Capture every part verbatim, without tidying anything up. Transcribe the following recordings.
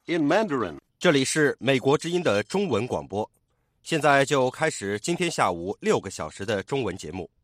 in Mandarin. 这里是美国之音的中文广播，现在就开始今天下午六个小时的中文节目。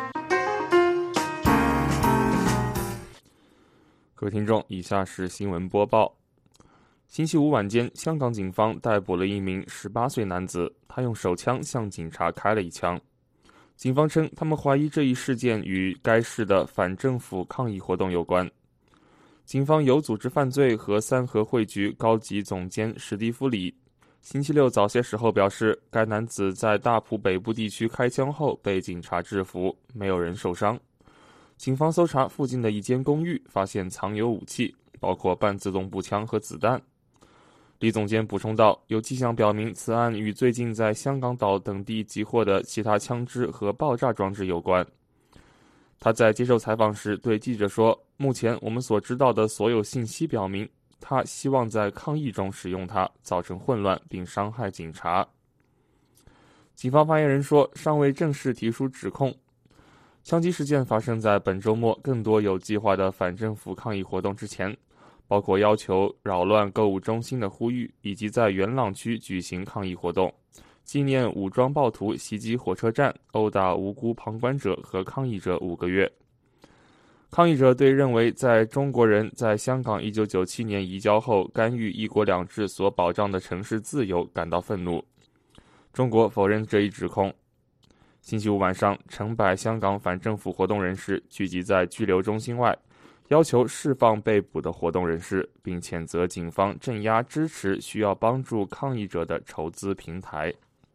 各位听众，以下是新闻播报。星期五晚间，香港警方逮捕了一名十八岁男子，他用手枪向警察开了一枪。警方称，他们怀疑这一事件与该市的反政府抗议活动有关。警方有组织犯罪和三合会局高级总监史蒂夫·里星期六早些时候表示，该男子在大埔北部地区开枪后被警察制服，没有人受伤。警方搜查附近的一间公寓，发现藏有武器，包括半自动步枪和子弹。李总监补充道，有迹象表明此案与最近在香港岛等地击获的其他枪支和爆炸装置有关。他在接受采访时对记者说，目前我们所知道的所有信息表明，他希望在抗议中使用它，造成混乱并伤害警察。警方发言人说，尚未正式提出指控。枪击事件发生在本周末更多有计划的反政府抗议活动之前，包括要求扰乱购物中心的呼吁，以及在元朗区举行抗议活动，纪念武装暴徒袭击火车站、殴打无辜旁观者和抗议者五个月。抗议者对认为在中国人在香港一九九七年移交后干预一国两制所保障的城市自由感到愤怒。中国否认这一指控。星期五晚上，成百香港反政府活动人士聚集在拘留中心外，要求释放被捕的活动人士，并谴责警方镇压支持需要帮助抗议者的筹资平台。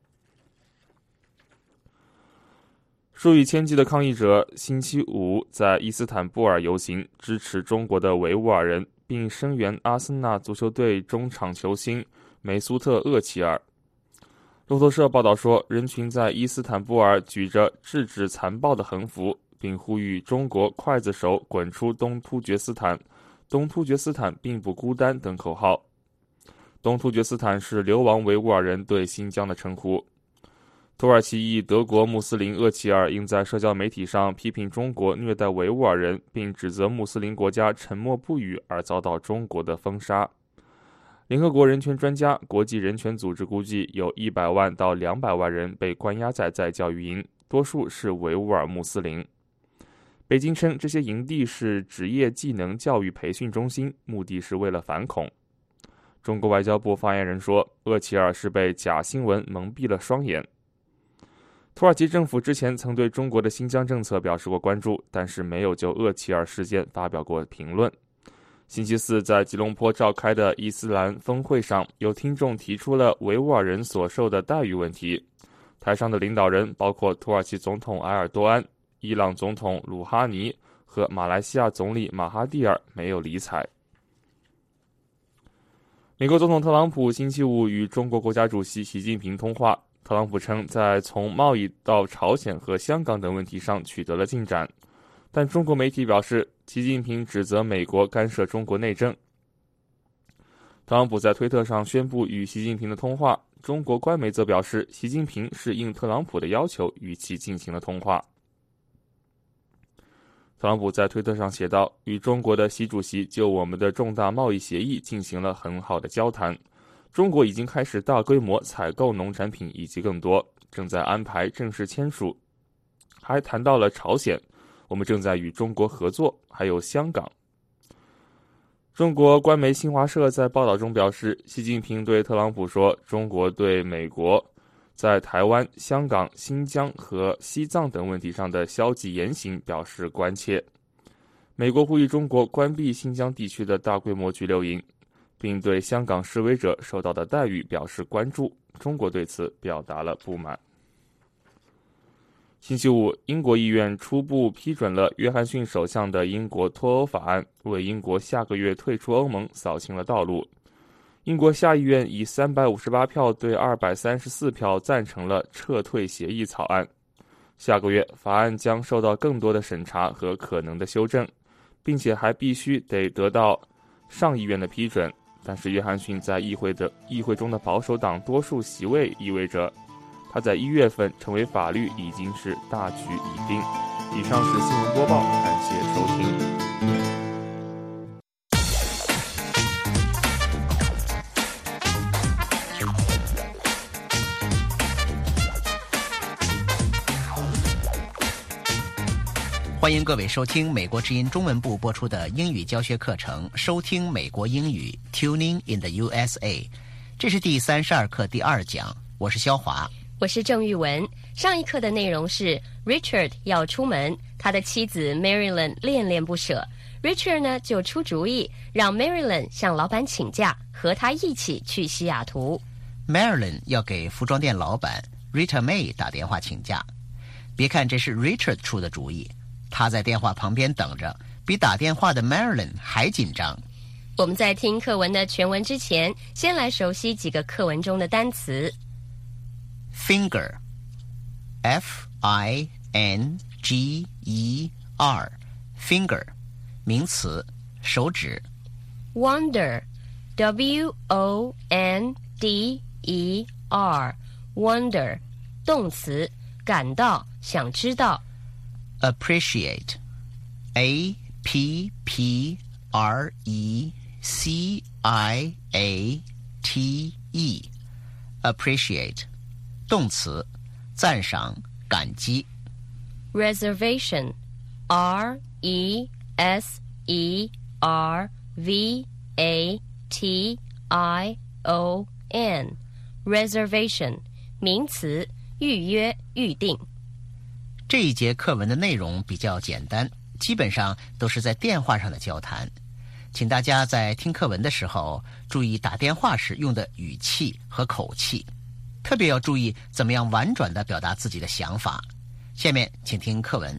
数以千计的抗议者星期五在伊斯坦布尔游行，支持中国的维吾尔人，并声援阿森纳足球队中场球星梅苏特·厄齐尔。路透社报道说，人群在伊斯坦布尔举着制止残暴的横幅，并呼吁中国刽子手滚出东突厥斯坦，东突厥斯坦并不孤单等口号。东突厥斯坦是流亡维吾尔人对新疆的称呼。土耳其裔德国穆斯林厄齐尔因在社交媒体上批评中国虐待维吾尔人，并指责穆斯林国家沉默不语而遭到中国的封杀。联合国人权专家、国际人权组织估计有一百万到两百万人被关押在在教育营，多数是维吾尔穆斯林。北京称这些营地是职业技能教育培训中心，目的是为了反恐。中国外交部发言人说，厄齐尔是被假新闻蒙蔽了双眼。土耳其政府之前曾对中国的新疆政策表示过关注，但是没有就厄齐尔事件发表过评论。星期四在吉隆坡召开的伊斯兰峰会上，有听众提出了维吾尔人所受的待遇问题。台上的领导人包括土耳其总统埃尔多安、伊朗总统鲁哈尼和马来西亚总理马哈蒂尔没有理睬。美国总统特朗普星期五与中国国家主席习近平通话，特朗普称在从贸易到朝鲜和香港等问题上取得了进展，但中国媒体表示，习近平指责美国干涉中国内政。特朗普在推特上宣布与习近平的通话，中国官媒则表示，习近平是应特朗普的要求与其进行了通话。特朗普在推特上写道，与中国的习主席就我们的重大贸易协议进行了很好的交谈，中国已经开始大规模采购农产品以及更多，正在安排正式签署。还谈到了朝鲜，我们正在与中国合作，还有香港。中国官媒新华社在报道中表示，习近平对特朗普说，中国对美国在台湾、香港、新疆和西藏等问题上的消极言行表示关切。美国呼吁中国关闭新疆地区的大规模拘留营，并对香港示威者受到的待遇表示关注，中国对此表达了不满。星期五，英国议院初步批准了约翰逊首相的英国脱欧法案，为英国下个月退出欧盟扫清了道路。英国下议院以三百五十八票对二百三十四票赞成了撤退协议草案。下个月，法案将受到更多的审查和可能的修正，并且还必须得得到上议院的批准。但是约翰逊在议会的议会中的保守党多数席位意味着他在一月份成为法律已经是大局已定。以上是新闻播报，感谢收听。 欢迎各位收听美国之音中文部播出的英语教学课程，收听美国英语 Tuning in the U S A。 这是第三十二课第二讲，我是肖华， 我是郑玉文。上一课的内容是 Richard 要出门，他的妻子 Marilyn 恋恋不舍。 Richard 呢就出主意让 Marilyn 向老板请假，和他一起去西雅图。 Marilyn 要给服装店老板 Rita May 打电话请假。别看这是 Richard 出的主意，他在电话旁边等着，比打电话的 Marilyn 还紧张。 我们在听课文的全文之前，先来熟悉几个课文中的单词。 Finger F I N G E R Finger 名词，手指。 Wonder W O N D E R Wonder 动词，感到，想知道。 Appreciate A P P R E C I A T E Appreciate 动词，赞赏，感激。 Reservation R E S E R V A T I O N Reservation 名词，预约，预定。 这一节课文的内容比较简单，基本上都是在电话上的交谈，请大家在听课文的时候注意打电话时用的语气和口气，特别要注意怎么样婉转地表达自己的想法。下面请听课文。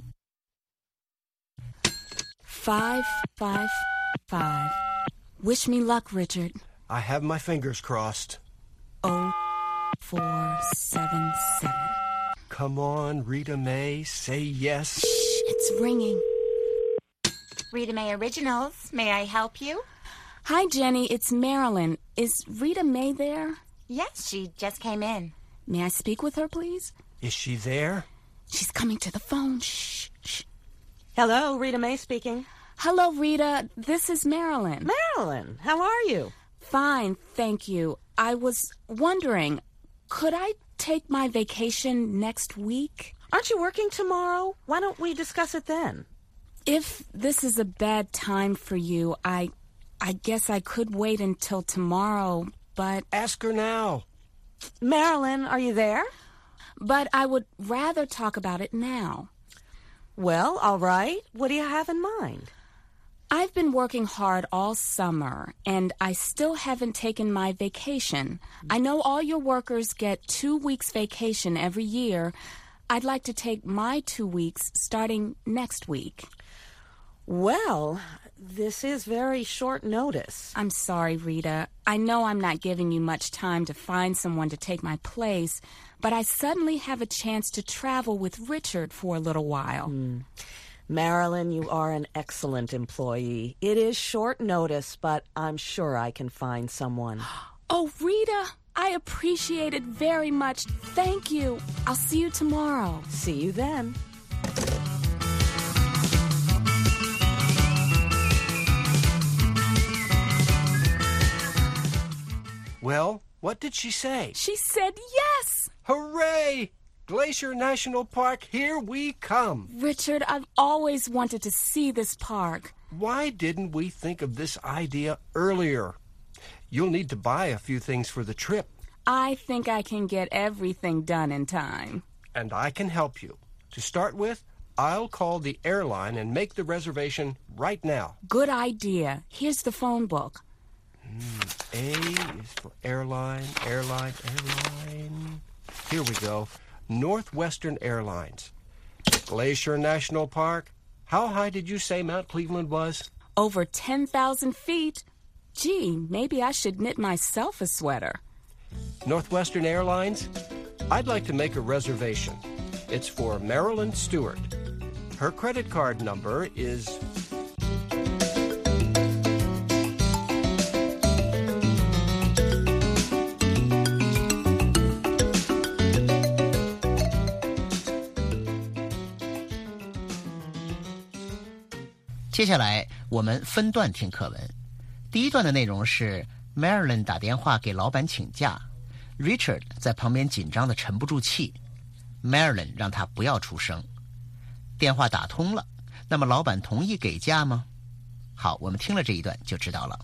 Five, five, five. Wish me luck, Richard. I have my fingers crossed. Oh, four, seven, seven. Come on, Rita May, say yes. Shh, it's ringing. Rita May Originals. May I help you? Hi, Jenny. It's Marilyn. Is Rita May there? Yes, she just came in. May I speak with her, please? Is she there? She's coming to the phone. Shh, shh. Hello, Rita May speaking. Hello, Rita. This is Marilyn. Marilyn, how are you? Fine, thank you. I was wondering, could I take my vacation next week? Aren't you working tomorrow? Why don't we discuss it then? If this is a bad time for you, I I guess I could wait until tomorrow, but... Ask her now. Marilyn, are you there? But I would rather talk about it now. Well, all right. What do you have in mind? I've been working hard all summer, and I still haven't taken my vacation. I know all your workers get two weeks vacation every year. I'd like to take my two weeks starting next week. Well, this is very short notice. I'm sorry, Rita. I know I'm not giving you much time to find someone to take my place, but I suddenly have a chance to travel with Richard for a little while. Mm. Marilyn, you are an excellent employee. It is short notice, but I'm sure I can find someone. Oh, Rita, I appreciate it very much. Thank you. I'll see you tomorrow. See you then. Well, what did she say? She said yes. Hooray! Glacier National Park, here we come. Richard, I've always wanted to see this park. Why didn't we think of this idea earlier? You'll need to buy a few things for the trip. I think I can get everything done in time. And I can help you. To start with, I'll call the airline and make the reservation right now. Good idea. Here's the phone book. Mm, A is for airline, airline, airline. Here we go. Northwestern Airlines. Glacier National Park. How high did you say Mount Cleveland was? Over ten thousand feet. Gee, maybe I should knit myself a sweater. Northwestern Airlines? I'd like to make a reservation. It's for Marilyn Stewart. Her credit card number is... 接下来我们分段听课文。第一段的内容是 Marilyn 打电话给老板请假， Richard 在旁边紧张的沉不住气， Marilyn 让他不要出声。电话打通了， 那么老板同意给假吗？好，我们听了这一段就知道了。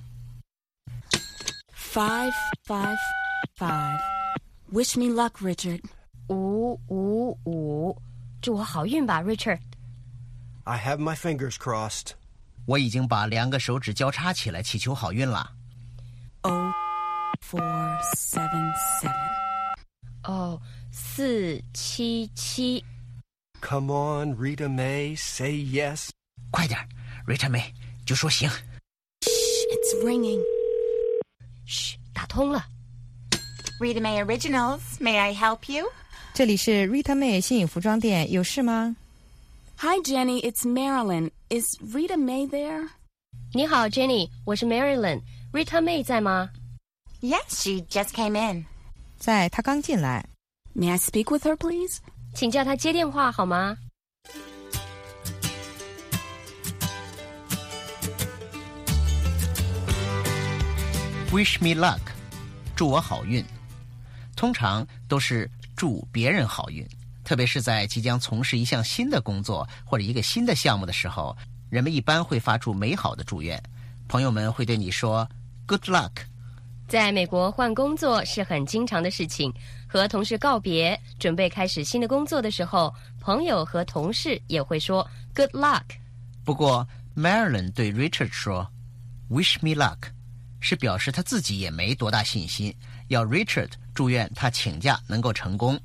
Five, five, five. Wish me luck, Richard. 五五五，祝我好运吧 ，Richard。 I have my fingers crossed. 我已经把两个手指交叉起来，祈求好运了。 Oh, four, seven, seven. 哦，四七七。 Come on, Rita May, say yes. 快点 ，Rita May，就说行。 Shh, it's ringing. 嘘，打通了。 Rita May Originals, may I help you? 这里是 Rita May 新颖服装店，有事吗？ Hi, Jenny, it's Marilyn. Is Rita May there? 你好 ，Jenny， 我是 Marilyn。Rita May 在吗？ Yes, she just came in. 在，她刚进来。 May I speak with her, please? 请叫她接电话好吗？ Wish me luck， 祝我好运。通常都是祝别人好运，特别是在即将从事一项新的工作或者一个新的项目的时候，人们一般会发出美好的祝愿。朋友们会对你说 Good luck。 在美国换工作是很经常的事情，和同事告别，准备开始新的工作的时候，朋友和同事也会说 Good luck。 不过 Marilyn 对 Richard 说 Wish me luck， 是表示他自己也没多大信心，要 Richard 祝愿他请假能够成功。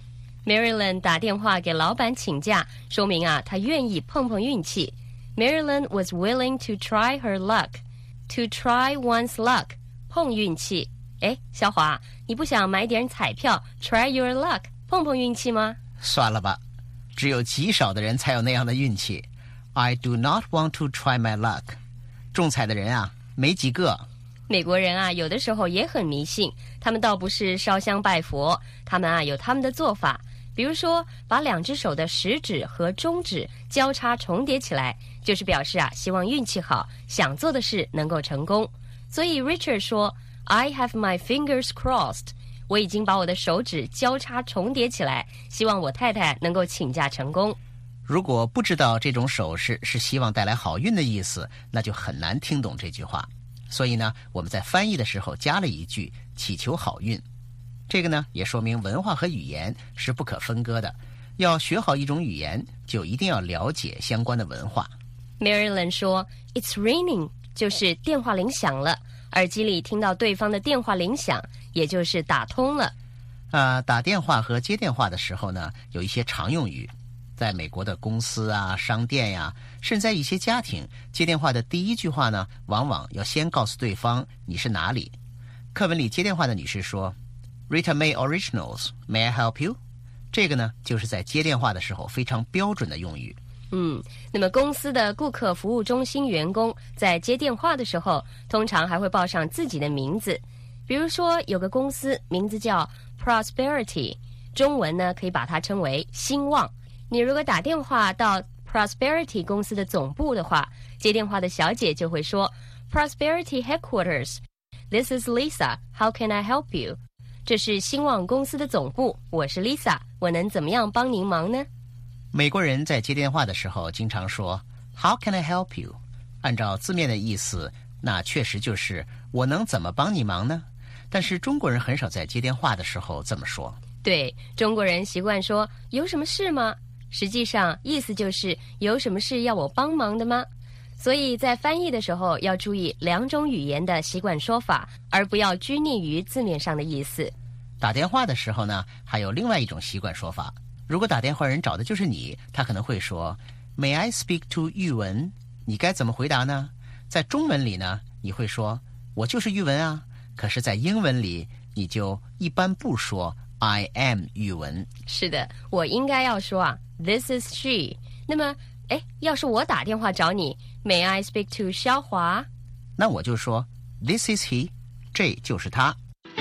Marilyn 打电话给老板请假，说明啊，他愿意碰碰运气。 Marilyn was willing to try her luck. To try one's luck， 碰运气。哎，小华，你不想买点彩票 try your luck， 碰碰运气吗？ 算了吧，只有极少的人才有那样的运气。 I do not want to try my luck。 中彩的人啊，没几个。 美国人啊，有的时候也很迷信，他们倒不是烧香拜佛，他们啊有他们的做法。比如说，把两只手的食指和中指交叉重叠起来，就是表示啊，希望运气好，想做的事能够成功。所以 Richard 说 I have my fingers crossed， 我已经把我的手指交叉重叠起来，希望我太太能够请假成功。 如果不知道这种手势是希望带来好运的意思，那就很难听懂这句话。所以呢，我们在翻译的时候加了一句祈求好运。这个呢，也说明文化和语言是不可分割的。要学好一种语言，就一定要了解相关的文化。 Marilyn 说 It's ringing， 就是电话铃响了，耳机里听到对方的电话铃响，也就是打通了。 呃，打电话和接电话的时候呢，有一些常用语。在美国的公司啊、商店呀，甚至在一些家庭，接电话的第一句话呢，往往要先告诉对方你是哪里。课文里接电话的女士说 Rita May Originals, may I help you？ 这个呢，就是在接电话的时候非常标准的用语。 嗯，那么公司的顾客服务中心员工在接电话的时候，通常还会报上自己的名字。比如说，有个公司名字叫 Prosperity， 中文呢可以把它称为兴旺。你如果打电话到 Prosperity 公司的总部的话，接电话的小姐就会说 Prosperity Headquarters, This is Lisa, how can I help you？ 这是兴旺公司的总部，我是 Lisa， 我能怎么样帮您忙呢？ 美国人在接电话的时候经常说 How can I help you？ 按照字面的意思，那确实就是我能怎么帮你忙呢？但是中国人很少在接电话的时候这么说。 对，中国人习惯说有什么事吗？实际上意思就是有什么事要我帮忙的吗？所以在翻译的时候要注意两种语言的习惯说法，而不要拘泥于字面上的意思。 打电话的时候呢，还有另外一种习惯说法。如果打电话人找的就是你，他可能会说 May I speak to 玉文？你该怎么回答呢？在中文里呢，你会说我就是玉文啊，可是在英文里你就一般不说 I am 玉文。 是的，我应该要说啊 This is she。 那么哎，要是我打电话找你 May I speak to 肖华？ 那我就说 This is he， 这就是他。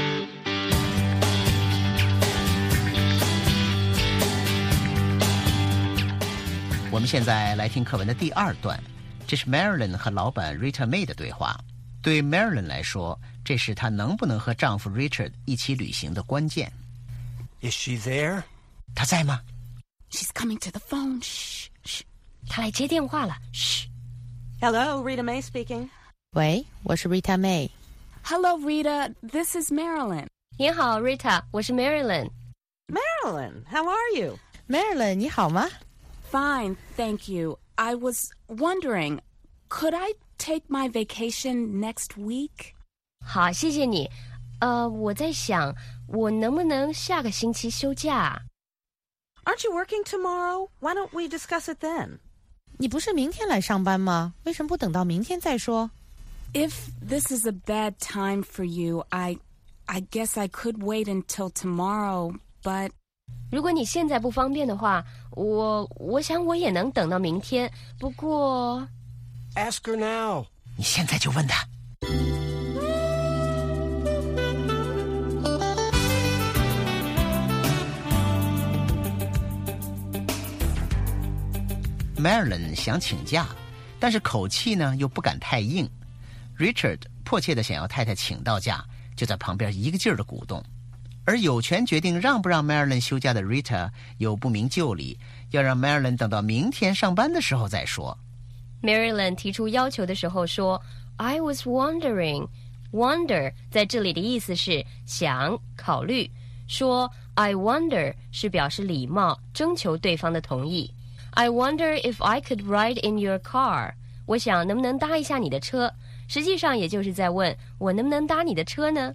我们现在来听课文的第二段，这是 Marilyn 和老板 Rita May 的对话。对 Marilyn 来说，这是她能不能和丈夫 Richard 一起旅行的关键。 Is she there? 她在吗？ She's coming to the phone. Shh, shh. 他来接电话了，嘘。 Hello, Rita May speaking. 喂，我是 Rita May。 Hello, Rita. This is Marilyn. 你好 Rita， 我是 Marilyn。 Marilyn, how are you? Marilyn， 你好吗？ Fine, thank you. I was wondering, could I take my vacation next week? 好，谢谢你。呃，我在想，我能不能下个星期休假？ Aren't you working tomorrow? Why don't we discuss it then? 你不是明天来上班吗？为什么不等到明天再说？ If this is a bad time for you, I, I guess I could wait until tomorrow, but... 如果你现在不方便的话，我我想我也能等到明天。不过 Ask her now. 你现在就问他。Marilyn 想请假，但是口气呢又不敢太硬。Richard 迫切地想要太太请到假，就在旁边一个劲儿地鼓动。而有权决定让不让 Marilyn 休假的 Rita 又不明就里，要让 Marilyn 等到明天上班的时候再说。 Marilyn 提出要求的时候说 I was wondering. Wonder 在这里的意思是想、考虑。说 I wonder 是表示礼貌，征求对方的同意。I wonder if I could ride in your car. 我想能不能搭一下你的车，实际上也就是在问我能不能搭你的车呢。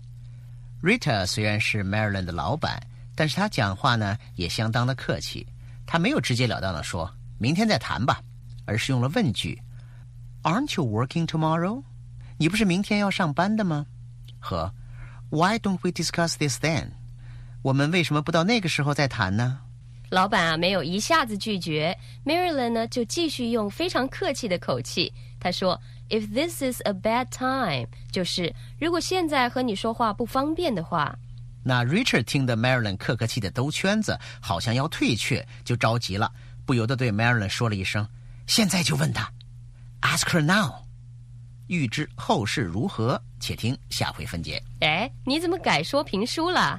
Rita 虽然是 Marilyn 的老板，但是她讲话呢也相当的客气。她没有直截了当的说明天再谈吧，而是用了问句 Aren't you working tomorrow? 你不是明天要上班的吗？和 Why don't we discuss this then? 我们为什么不到那个时候再谈呢？ 老板啊，没有一下子拒绝 Marilyn 呢，就继续用非常客气的口气。他说 If this is a bad time， 就是如果现在和你说话不方便的话。 那 Richard 听得 Marilyn 客客气的兜圈子，好像要退却，就着急了，不由得对 Marilyn 说了一声，现在就问他 Ask her now。 欲知后事如何，且听下回分解。 哎，你怎么改说评书了？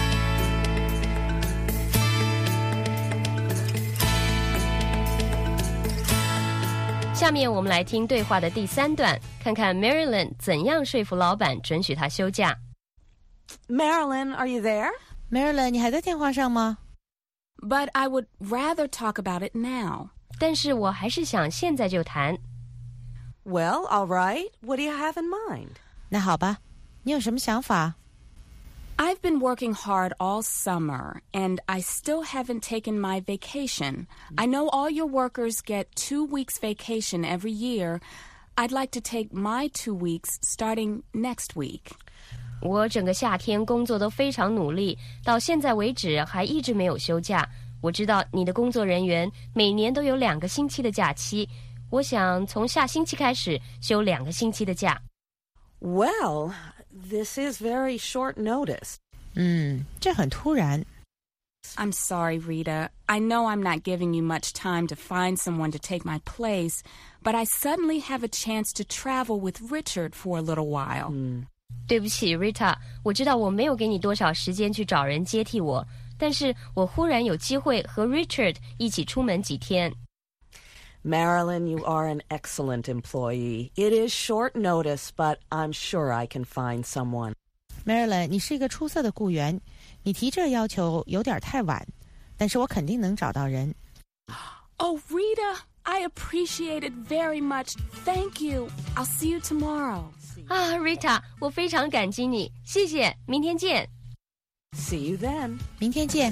下面我们来听对话的第三段，看看 Marilyn 怎样说服老板准许她休假。 Marilyn, are you there? Marilyn， 你还在电话上吗？ But I would rather talk about it now. 但是我还是想现在就谈。 Well, all right. What do you have in mind? 那好吧，你有什么想法？ I've been working hard all summer, and I still haven't taken my vacation. I know all your workers get two weeks vacation every year. I'd like to take my two weeks starting next week. 我整个夏天工作都非常努力，到现在为止还一直没有休假。我知道你的工作人员每年都有两个星期的假期，我想从下星期开始休两个星期的假。 Well, this is very short notice. 嗯，这很突然。 I'm sorry, Rita. I know I'm not giving you much time to find someone to take my place, but I suddenly have a chance to travel with Richard for a little while. 对不起 Rita， 我知道我没有给你多少时间去找人接替我，但是我忽然有机会和 Richard 一起出门几天。 Marilyn, you are an excellent employee. It is short notice, but I'm sure I can find someone. Marilyn， 你是一个出色的雇员，你提这要求有点太晚，但是我肯定能找到人。 Oh, Rita, I appreciate it very much. Thank you. I'll see you tomorrow. 啊 Rita， 我非常感激你，谢谢，明天见。 See you then. 明天见。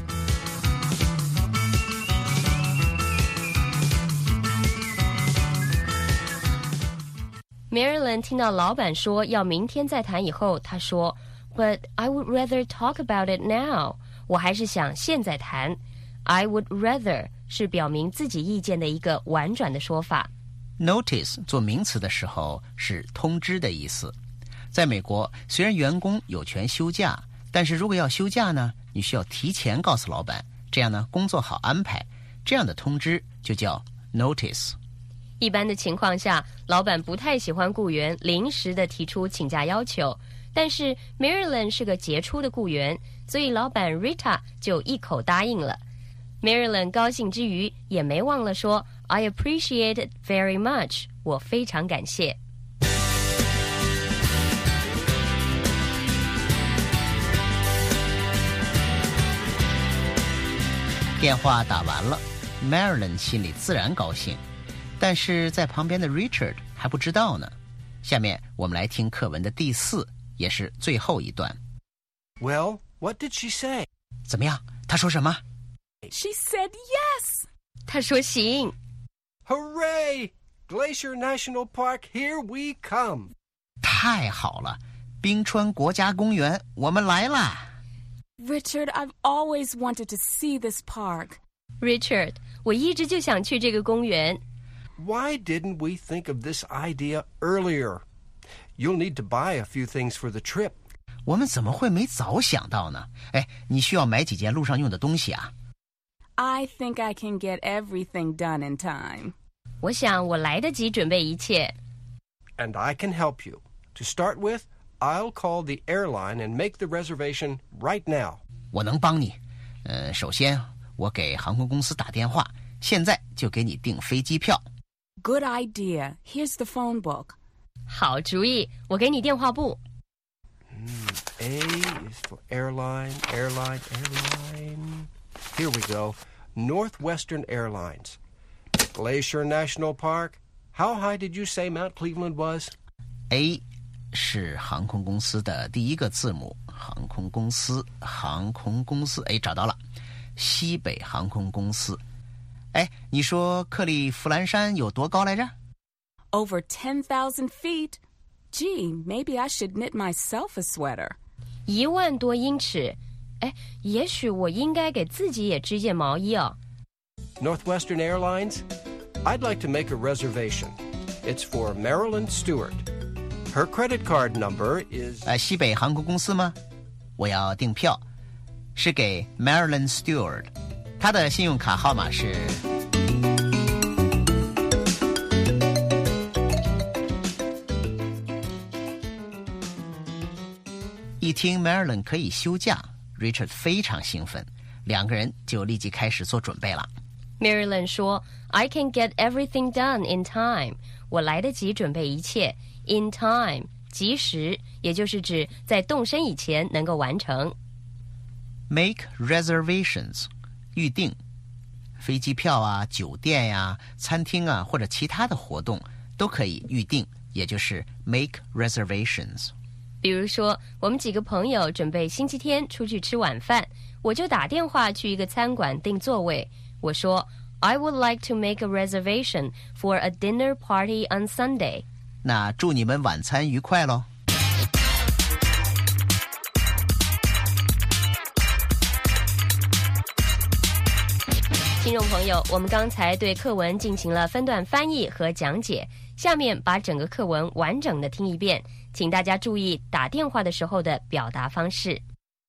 Marilyn 听到老板说要明天再谈以后，她说 But I would rather talk about it now. 我还是想现在谈。 I would rather 是表明自己意见的一个婉转的说法。 Notice 做名词的时候是通知的意思。在美国，虽然员工有权休假，但是如果要休假呢，你需要提前告诉老板，这样呢工作好安排。这样的通知就叫 notice。 一般的情况下，老板不太喜欢雇员临时的提出请假要求，但是 Marilyn 是个杰出的雇员，所以老板 Rita 就一口答应了。Marilyn 高兴之余，也没忘了说 I appreciate it very much. 我非常感谢。 电话打完了 Marilyn 心里自然高兴，但是在旁边的 Richard 还不知道呢。下面我们来听课文的第四，也是最后一段。 Well, what did she say? 怎么样？她说什么？ She said yes. 她说行。 Hooray! Glacier National Park, here we come. 太好了，冰川国家公园，我们来啦！ Richard, I've always wanted to see this park. Richard, 我一直就想去这个公园。 Why didn't we think of this idea earlier? You'll need to buy a few things for the trip. 我们怎么会没早想到呢？哎，你需要买几件路上用的东西啊？ I think I can get everything done in time. 我想我来得及准备一切。 And I can help you. To start with, I'll call the airline and make the reservation right now. 我能帮你。呃，首先我给航空公司打电话，现在就给你订飞机票。 Good idea. Here's the phone book. 好主意，我给你电话簿。 A is for airline, airline, airline. Here we go. Northwestern Airlines. Glacier National Park. How high did you say Mount Cleveland was? A 是航空公司的第一个字母，航空公司，航空公司，哎，找到了，西北航空公司。哎，你说克利夫兰山有多高来着？ Over ten thousand feet. Gee, maybe I should knit myself a sweater. 一万多英尺。哎，也许我应该给自己也织件毛衣哦。 Northwestern Airlines? I'd like to make a reservation. It's for Marilyn Stewart. Her credit card number is... 呃，西北航空公司吗？我要订票，是给 Marilyn Stewart， 她的信用卡号码是。一听 Marilyn 可以休假 ，Richard 非常兴奋，两个人就立即开始做准备了。 Marilyn 说 I can get everything done in time. 我来得及准备一切 in time 及时，也就是指在动身以前能够完成。 Make reservations 预定飞机票啊、酒店呀、餐厅啊或者其他的活动都可以预定，也就是 make reservations。 比如说我们几个朋友准备星期天出去吃晚饭，我就打电话去一个餐馆订座位，我说 I would like to make a reservation for a dinner party on Sunday. 那祝你们晚餐愉快咯。 听众朋友，我们刚才对课文进行了分段翻译和讲解，下面把整个课文完整的听一遍，请大家注意打电话的时候的表达方式。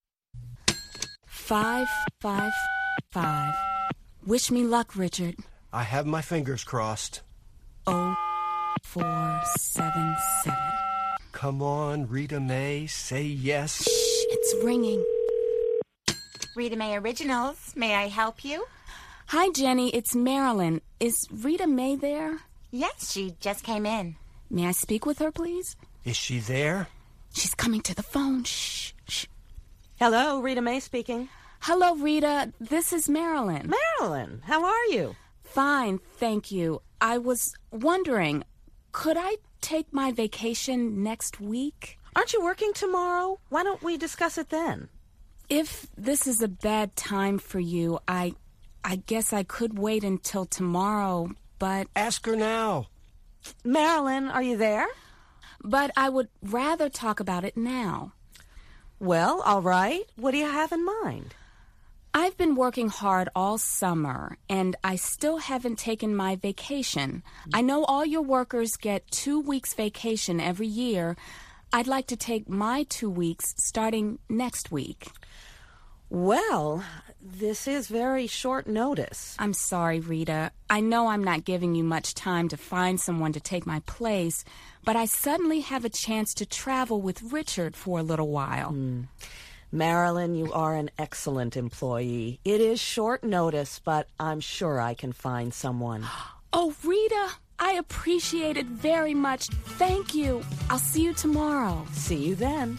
Five, five, five. Wish me luck, Richard. I have my fingers crossed. Oh, four, seven, seven. Come on, Rita May, say yes. Shh, it's ringing. Rita May Originals. May I help you? Hi, Jenny. It's Marilyn. Is Rita May there? Yes, she just came in. May I speak with her, please? Is she there? She's coming to the phone. Shh, shh. Hello, Rita May speaking. Hello, Rita. This is Marilyn. Marilyn, how are you? Fine, thank you. I was wondering, could I take my vacation next week? Aren't you working tomorrow? Why don't we discuss it then? If this is a bad time for you, I I guess I could wait until tomorrow, but... Ask her now. Marilyn, are you there? But I would rather talk about it now. Well, all right. What do you have in mind? I've been working hard all summer, and I still haven't taken my vacation. I know all your workers get two weeks vacation every year. I'd like to take my two weeks starting next week. Well, this is very short notice. I'm sorry, Rita. I know I'm not giving you much time to find someone to take my place, but I suddenly have a chance to travel with Richard for a little while. Mm. Marilyn, you are an excellent employee. It is short notice, but I'm sure I can find someone. Oh, Rita, I appreciate it very much. Thank you. I'll see you tomorrow. See you then.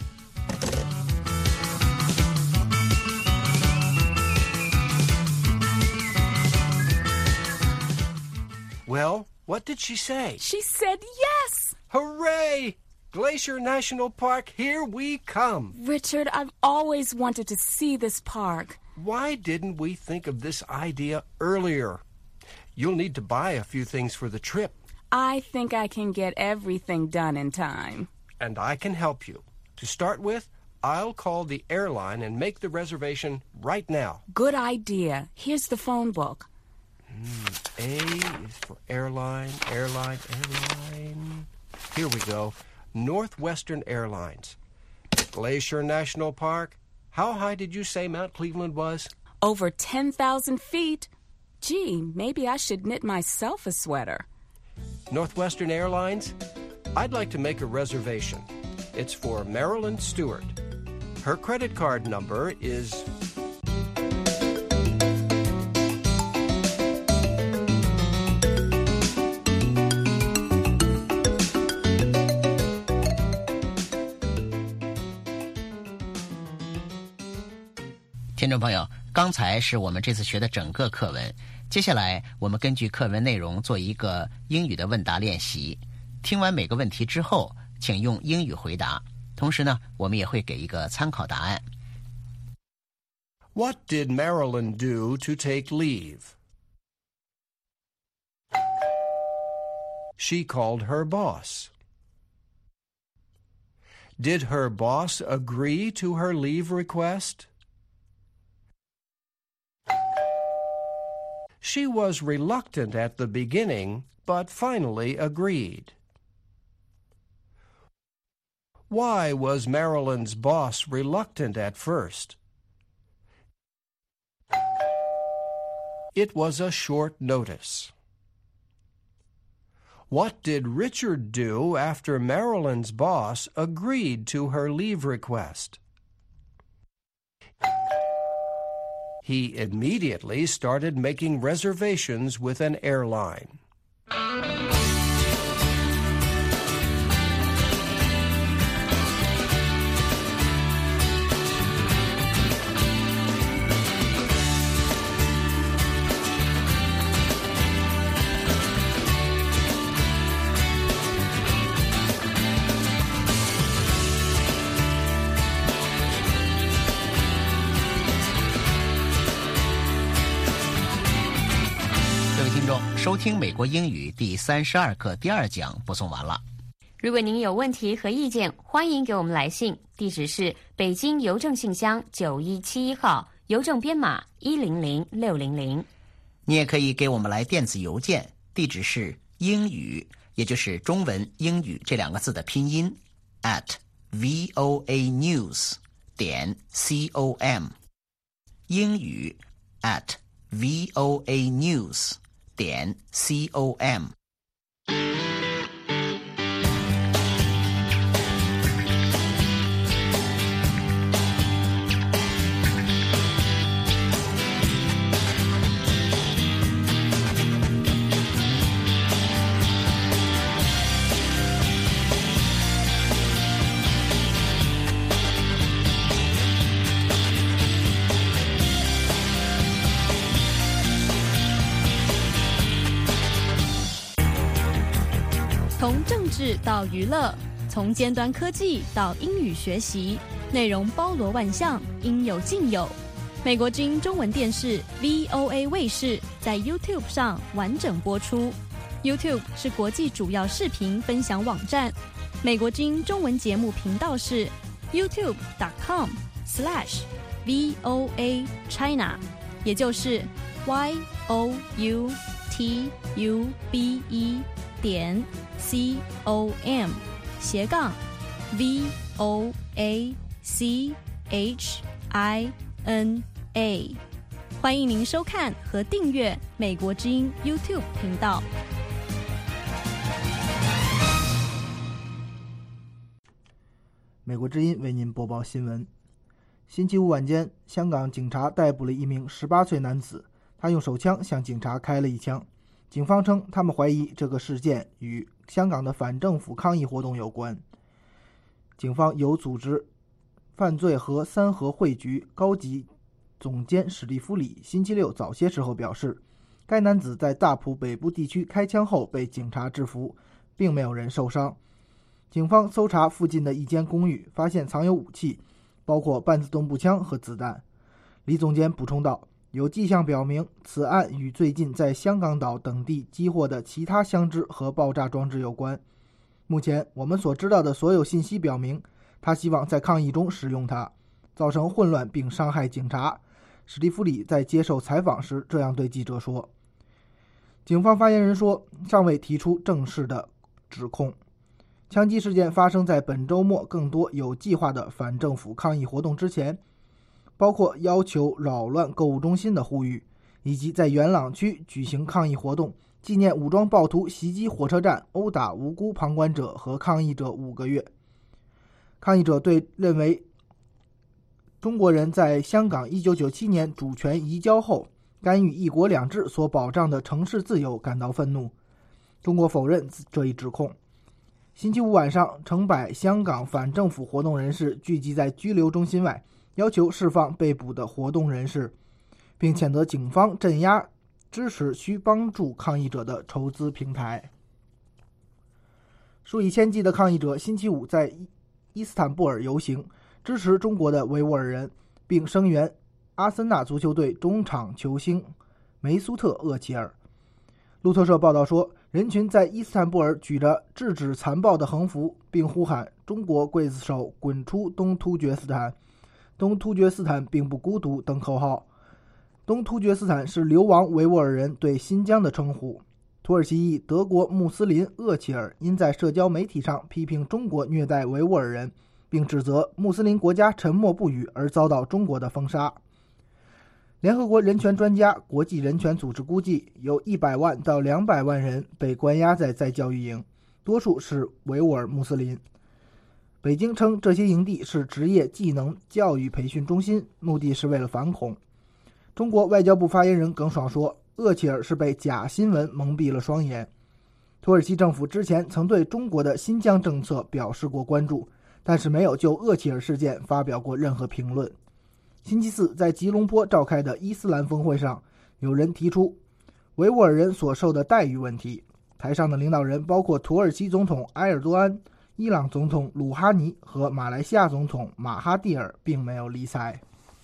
Well, what did she say? She said yes. Hooray! Glacier National Park, here we come. Richard, I've always wanted to see this park. Why didn't we think of this idea earlier? You'll need to buy a few things for the trip. I think I can get everything done in time. And I can help you. To start with, I'll call the airline and make the reservation right now. Good idea. Here's the phone book. Mm, A is for airline, airline, airline. Here we go. Northwestern Airlines. Glacier National Park. How high did you say Mount Cleveland was? Over ten thousand feet. Gee, maybe I should knit myself a sweater. Northwestern Airlines, I'd like to make a reservation. It's for Marilyn Stewart. Her credit card number is... 听众朋友，刚才是我们这次学的整个课文，接下来我们根据课文内容做一个英语的问答练习。听完每个问题之后，请用英语回答，同时呢，我们也会给一个参考答案。 What did Marilyn do to take leave? She called her boss. Did her boss agree to her leave request? She was reluctant at the beginning, but finally agreed. Why was Marilyn's boss reluctant at first? It was a short notice. What did Richard do after Marilyn's boss agreed to her leave request? He immediately started making reservations with an airline. 收听美国英语第三十二课第二讲播送完了。 如果您有问题和意见，欢迎给我们来信，地址是北京邮政信箱九一七一号，邮政编码一零零六零零。 你也可以给我们来电子邮件，地址是英语，也就是中文英语这两个字的拼音 at voanews 点 com， 英语 at voanews 点 com。 从政治到娱乐，从尖端科技到英语学习，内容包罗万象，应有尽有。美国之音中文电视 V O A 卫视在 YouTube 上完整播出。YouTube 是国际主要视频分享网站。美国之音中文节目频道是 youtube dot com slash V O A China， 也就是 Y O U T U B E 点 C O M 斜杠 V O A C H I N A， 欢迎您收看和订阅美国之音 YouTube 频道。 美国之音为您播报新闻。星期五晚间，香港警察逮捕了一名十八岁男子，他用手枪向警察开了一枪。 警方称他们怀疑这个事件与香港的反政府抗议活动有关。警方有组织犯罪和三合会局高级总监史蒂夫里星期六早些时候表示，该男子在大埔北部地区开枪后被警察制服，并没有人受伤。警方搜查附近的一间公寓，发现藏有武器，包括半自动步枪和子弹。李总监补充道，有迹象表明此案与最近在香港岛等地击获的其他枪支和爆炸装置有关。目前我们所知道的所有信息表明，他希望在抗议中使用它，造成混乱并伤害警察。史蒂夫里在接受采访时这样对记者说。警方发言人说，尚未提出正式的指控。枪击事件发生在本周末更多有计划的反政府抗议活动之前，包括要求扰乱购物中心的呼吁，以及在元朗区举行抗议活动，纪念武装暴徒袭击火车站、殴打无辜旁观者和抗议者五个月。抗议者对认为中国人在香港一九九七年主权移交后干预一国两制所保障的城市自由感到愤怒。中国否认这一指控。星期五晚上，成百香港反政府活动人士聚集在拘留中心外，要求释放被捕的活动人士，并谴责警方镇压支持需帮助抗议者的筹资平台。数以千计的抗议者星期五在伊斯坦布尔游行，支持中国的维吾尔人，并声援阿森纳足球队中场球星梅苏特·厄齐尔。路透社报道说，人群在伊斯坦布尔举着制止残暴的横幅，并呼喊中国刽子手滚出东突厥斯坦，东突厥斯坦并不孤独等口号。东突厥斯坦是流亡维吾尔人对新疆的称呼。土耳其裔德国穆斯林厄齐尔因在社交媒体上批评中国虐待维吾尔人，并指责穆斯林国家沉默不语而遭到中国的封杀。联合国人权专家、国际人权组织估计，有一百万到两百万人被关押在再教育营，多数是维吾尔穆斯林。北京称这些营地是职业技能教育培训中心，目的是为了反恐。中国外交部发言人耿爽说，厄齐尔是被假新闻蒙蔽了双眼。土耳其政府之前曾对中国的新疆政策表示过关注，但是没有就厄齐尔事件发表过任何评论。星期四在吉隆坡召开的伊斯兰峰会上，有人提出维吾尔人所受的待遇问题。台上的领导人包括土耳其总统埃尔多安、伊朗总统鲁哈尼和马来西亚总统马哈蒂尔并没有离开。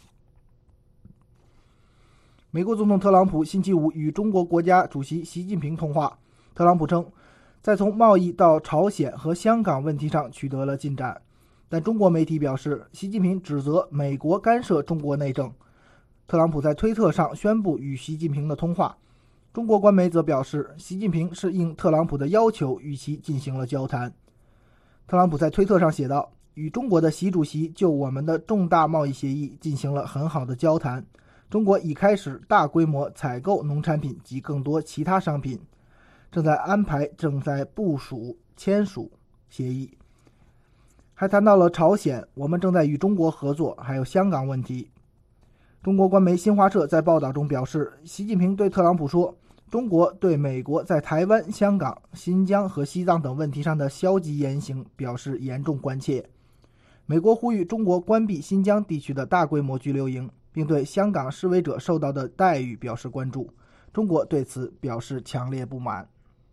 美国总统特朗普星期五与中国国家主席习近平通话。特朗普称，在从贸易到朝鲜和香港问题上取得了进展，但中国媒体表示，习近平指责美国干涉中国内政。特朗普在推特上宣布与习近平的通话。中国官媒则表示，习近平是应特朗普的要求与其进行了交谈。特朗普在推特上写道，与中国的习主席就我们的重大贸易协议进行了很好的交谈。中国已开始大规模采购农产品及更多其他商品，正在安排正在部署签署协议。还谈到了朝鲜，我们正在与中国合作，还有香港问题。中国官媒新华社在报道中表示，习近平对特朗普说，中国对美国在台湾、香港、新疆和西藏等问题上的消极言行表示严重关切。美国呼吁中国关闭新疆地区的大规模拘留营，并对香港示威者受到的待遇表示关注。中国对此表示强烈不满。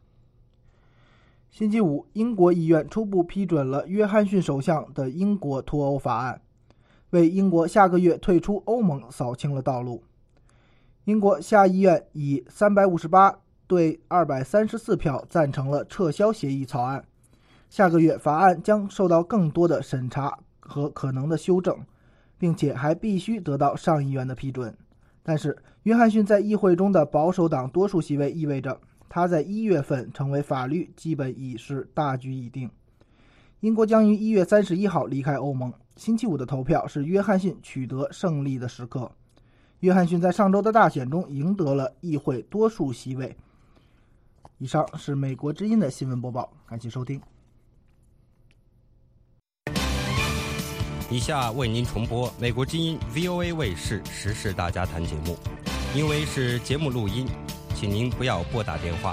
星期五，英国议院初步批准了约翰逊首相的英国脱欧法案，为英国下个月退出欧盟扫清了道路。英国下议院以三百五十八对二百三十四票赞成了撤销协议草案。下个月法案将受到更多的审查和可能的修正，并且还必须得到上议院的批准。但是约翰逊在议会中的保守党多数席位意味着他在一月份成为法律基本已是大局已定。英国将于一月三十一号离开欧盟。星期五的投票是约翰逊取得胜利的时刻。约翰逊在上周的大选中赢得了议会多数席位。以上是美国之音的新闻播报，感谢收听。 以下为您重播美国之音 V O A 卫视时事大家谈节目。因为是节目录音， 请您不要拨打电话。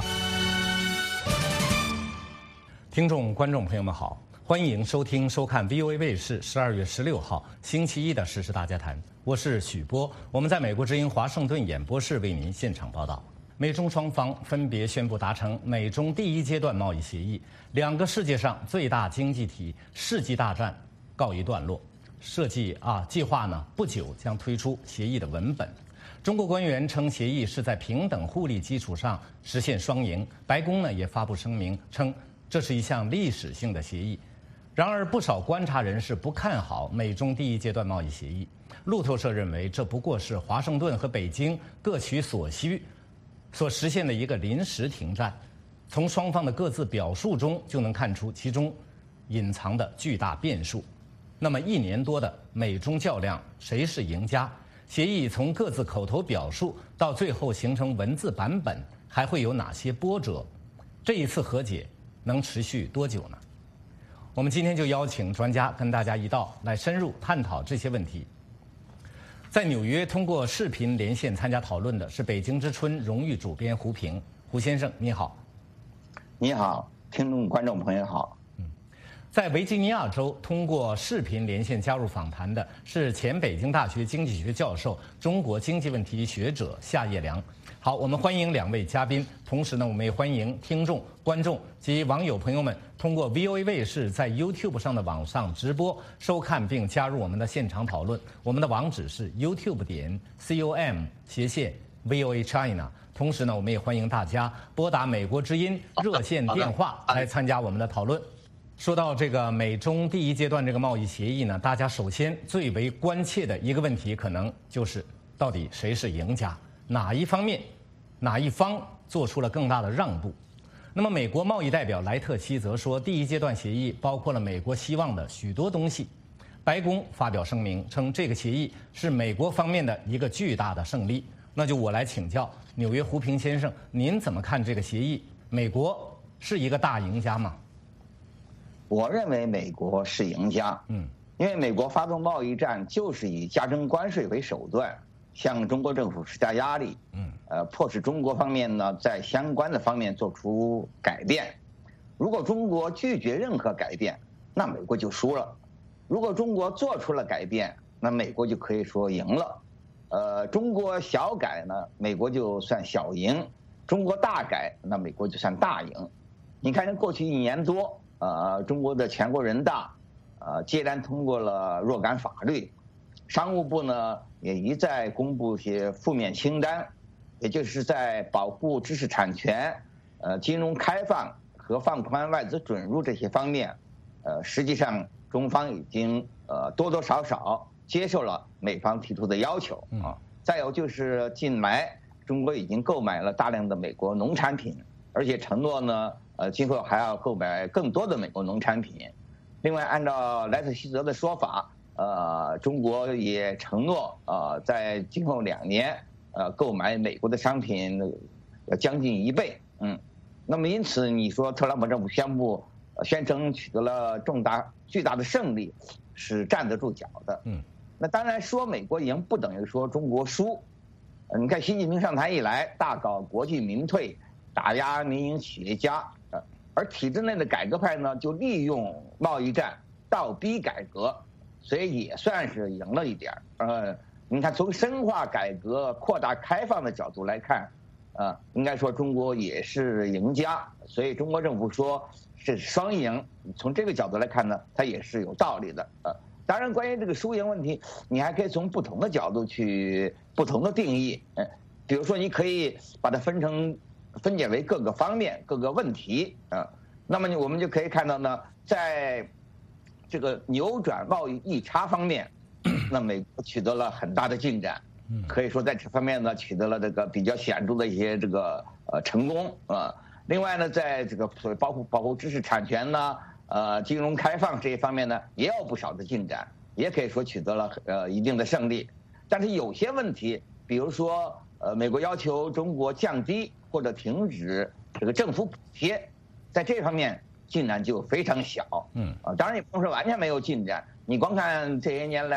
听众、观众朋友们好，欢迎收听、收看 V O A 卫视十二月十六号星期一的时事大家谈，我是许波，我们在美国之音华盛顿演播室为您现场报道。美中双方分别宣布达成美中第一阶段贸易协议，两个世界上最大经济体世纪大战告一段落。设计啊，计划呢不久将推出协议的文本。中国官员称协议是在平等互利基础上实现双赢，白宫呢也发布声明称这是一项历史性的协议。然而，不少观察人士不看好美中第一阶段贸易协议。路透社认为，这不过是华盛顿和北京各取所需所实现的一个临时停战。从双方的各自表述中就能看出其中隐藏的巨大变数。那么，一年多的美中较量，谁是赢家？协议从各自口头表述到最后形成文字版本，还会有哪些波折？这一次和解能持续多久呢？我们今天就邀请专家跟大家一道来深入探讨这些问题。在纽约通过视频连线参加讨论的是北京之春荣誉主编胡平。胡先生你好。 你好，听众观众朋友好。 嗯，在维吉尼亚州通过视频连线加入访谈的是前北京大学经济学教授、中国经济问题学者夏业良。好，我们欢迎两位嘉宾，同时呢，我们也欢迎听众、观众及网友朋友们通过 V O A 卫视在 YouTube 上的网上直播收看并加入我们的现场讨论。我们的网址是 YouTube 点 com 斜线 V O A China。同时呢，我们也欢迎大家拨打美国之音热线电话来参加我们的讨论。说到这个美中第一阶段这个贸易协议呢，大家首先最为关切的一个问题，可能就是到底谁是赢家？哪一方面，哪一方做出了更大的让步？那么，美国贸易代表莱特希则说，第一阶段协议包括了美国希望的许多东西。白宫发表声明称，这个协议是美国方面的一个巨大的胜利。那就我来请教纽约胡平先生，您怎么看这个协议？美国是一个大赢家吗？ 我认为美国是赢家，嗯，因为美国发动贸易战就是以加征关税为手段，向中国政府施加压力，嗯，呃，迫使中国方面呢在相关的方面做出改变。如果中国拒绝任何改变，那美国就输了；如果中国做出了改变，那美国就可以说赢了。呃，中国小改呢，美国就算小赢；中国大改，那美国就算大赢。你看，过去一年多，呃，中国的全国人大，呃，接连通过了若干法律。商务部呢也一再公布一些负面清单，也就是在保护知识产权、呃金融开放和放宽外资准入这些方面，呃实际上中方已经呃多多少少接受了美方提出的要求啊。再有就是近来中国已经购买了大量的美国农产品，而且承诺呢呃今后还要购买更多的美国农产品。另外，按照莱特希泽的说法，呃，中国也承诺，呃，在今后两年，呃，购买美国的商品，呃，将近一倍，嗯，那么因此，你说特朗普政府宣布，呃、宣称取得了重大巨大的胜利，是站得住脚的，嗯，那当然说美国赢不等于说中国输，呃，你看习近平上台以来，大搞国进民退，打压民营企业家，呃，而体制内的改革派呢，就利用贸易战倒逼改革。所以也算是赢了一点儿，呃，你看从深化改革、扩大开放的角度来看，呃，应该说中国也是赢家。所以中国政府说是双赢，从这个角度来看呢，它也是有道理的。呃，当然，关于这个输赢问题，你还可以从不同的角度去不同的定义。嗯、呃，比如说你可以把它分成分解为各个方面、各个问题啊、呃。那么我们就可以看到呢，在这个扭转贸易逆差方面，那美国取得了很大的进展，可以说在这方面呢取得了这个比较显著的一些这个呃成功啊。另外呢，在这个所谓保护保护知识产权呢，呃金融开放这一方面呢，也有不少的进展，也可以说取得了呃一定的胜利。但是有些问题，比如说呃美国要求中国降低或者停止这个政府补贴，在这方面进展就非常小，嗯啊，当然也不能说完全没有进展。你光看这些年来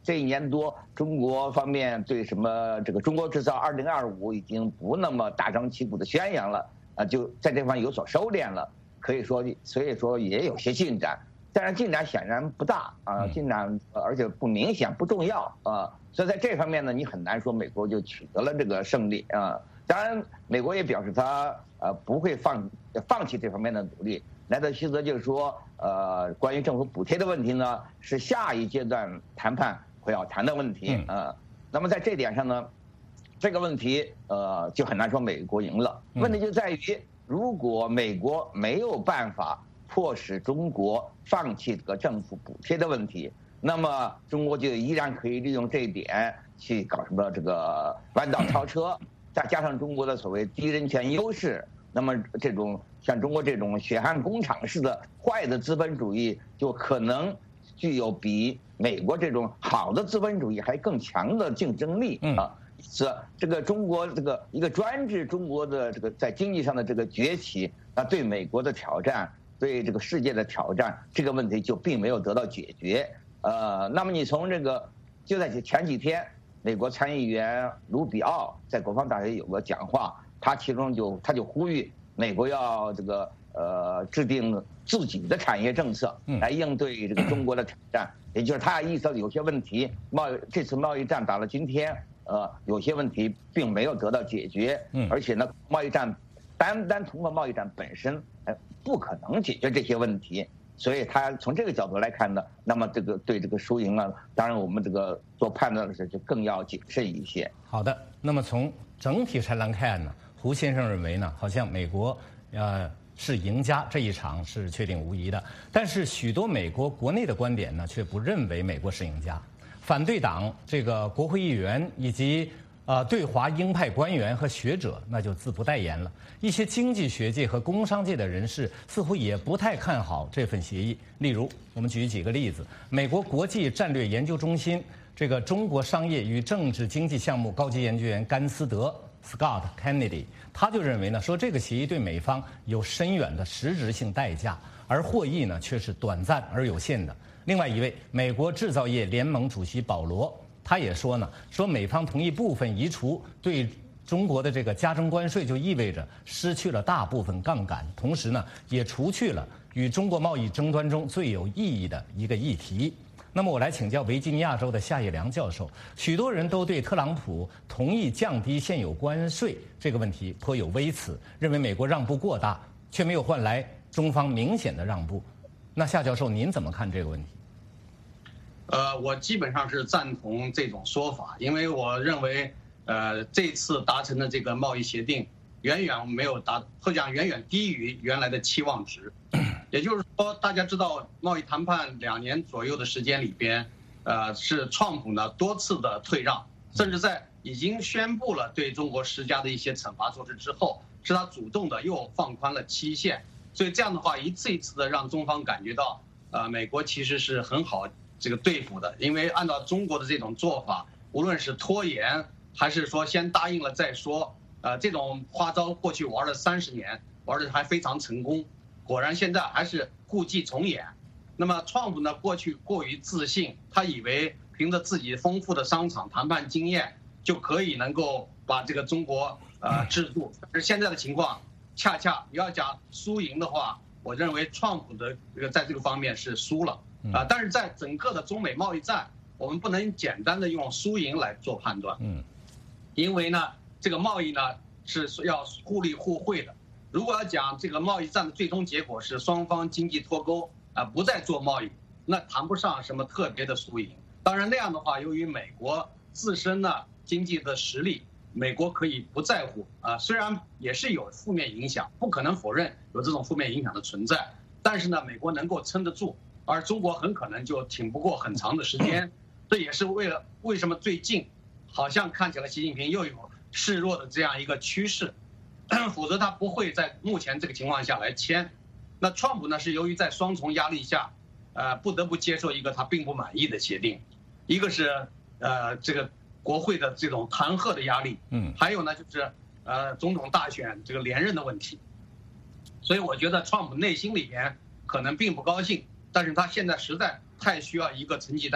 这一年多，中国方面对什么这个中国制造二零二五已经不那么大张旗鼓的宣扬了啊，就在这方面有所收敛了，可以说，所以说也有些进展，但是进展显然不大啊，进展而且不明显、不重要啊，所以在这方面呢，你很难说美国就取得了这个胜利啊。当然，美国也表示他呃不会放放弃这方面的努力。莱特希泽就是说，呃，关于政府补贴的问题呢，是下一阶段谈判会要谈的问题啊、呃。那么在这点上呢，这个问题呃就很难说美国赢了。问题就在于，如果美国没有办法迫使中国放弃这个政府补贴的问题，那么中国就依然可以利用这一点去搞什么这个弯道超车，再加上中国的所谓低人权优势。那么这种像中国这种血汗工厂式的坏的资本主义，就可能具有比美国这种好的资本主义还更强的竞争力啊。是这个中国这个一个专制中国的这个在经济上的这个崛起，那对美国的挑战，对这个世界的挑战，这个问题就并没有得到解决。呃，那么你从这个就在前几天，美国参议员卢比奥在国防大学有个讲话。他其中就他就呼吁美国要这个呃制定自己的产业政策来应对这个中国的挑战，也就是他意识到有些问题贸易这次贸易战打了今天，呃有些问题并没有得到解决，而且呢贸易战单单通过贸易战本身呃不可能解决这些问题，所以他从这个角度来看呢，那么这个对这个输赢啊，当然我们这个做判断的时候就更要谨慎一些。 好的，那么从整体上来看呢？胡先生认为呢，好像美国，呃是赢家，这一场是确定无疑的。但是许多美国国内的观点呢，却不认为美国是赢家。反对党这个国会议员以及呃对华鹰派官员和学者，那就自不待言了。一些经济学界和工商界的人士似乎也不太看好这份协议。例如，我们举几个例子：美国国际战略研究中心这个中国商业与政治经济项目高级研究员甘斯德。Scott Kennedy， 他就认为呢，说这个协议对美方有深远的实质性代价，而获益呢却是短暂而有限的。另外一位美国制造业联盟主席保罗，他也说呢，说美方同意部分移除对中国的这个加征关税，就意味着失去了大部分杠杆，同时呢，也除去了与中国贸易争端中最有意义的一个议题。那么我来请教维吉尼亚州的夏叶良教授，许多人都对特朗普同意降低现有关税这个问题颇有微词，认为美国让步过大，却没有换来中方明显的让步。那夏教授您怎么看这个问题？ 呃，我基本上是赞同这种说法，因为我认为，呃，这次达成的这个贸易协定远远没有达，或讲远远低于原来的期望值。也就是说，大家知道贸易谈判两年左右的时间里边，呃，是川普呢多次的退让，甚至在已经宣布了对中国施加的一些惩罚措施之后，是他主动的又放宽了期限。所以这样的话，一次一次的让中方感觉到，呃，美国其实是很好这个对付的，因为按照中国的这种做法，无论是拖延还是说先答应了再说，呃，这种花招过去玩了三十年，玩的还非常成功。果然现在还是故伎重演。那么川普呢，过去过于自信，他以为凭着自己丰富的商场谈判经验就可以能够把这个中国呃制住。而现在的情况，恰恰你要讲输赢的话，我认为川普的这个在这个方面是输了啊。但是在整个的中美贸易战，我们不能简单的用输赢来做判断，嗯，因为呢，这个贸易呢是要互利互惠的。如果要讲这个贸易战的最终结果是双方经济脱钩啊，不再做贸易，那谈不上什么特别的输赢。当然那样的话，由于美国自身呢经济的实力，美国可以不在乎啊，虽然也是有负面影响，不可能否认有这种负面影响的存在，但是呢，美国能够撑得住，而中国很可能就挺不过很长的时间。这也是为了为什么最近好像看起来习近平又有示弱的这样一个趋势。否则他不会在目前这个情况下来签。那川普呢是由于在双重压力下，呃，不得不接受一个他并不满意的协定，一个是呃这个国会的这种弹劾的压力，嗯，还有呢就是呃总统大选这个连任的问题。所以我觉得川普内心里边可能并不高兴，但是他现在实在太需要一个成绩单